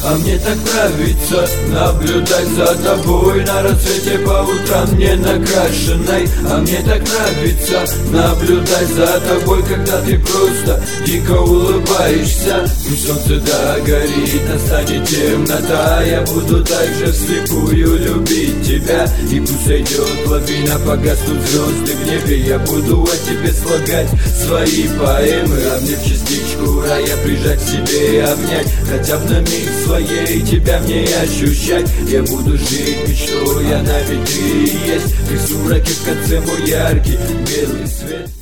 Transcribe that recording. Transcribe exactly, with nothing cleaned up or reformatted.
А мне так нравится наблюдать за тобой на рассвете по утрам не накрашенной. А мне так нравится наблюдать за тобой, когда ты просто дико улыбаешься. Пусть солнце догорит, настанет темнота, я буду так же вслепую любить тебя. И пусть сойдет лавина, погаснут звезды в небе, я буду о тебе слагать свои поэмы. А мне в частичку рая прижать к себе и обнять, хотя бы на миг своей тебя мне ощущать. Я буду жить мечтой, она ведь ты и есть. Ты в сумраке в конце мой яркий белый свет.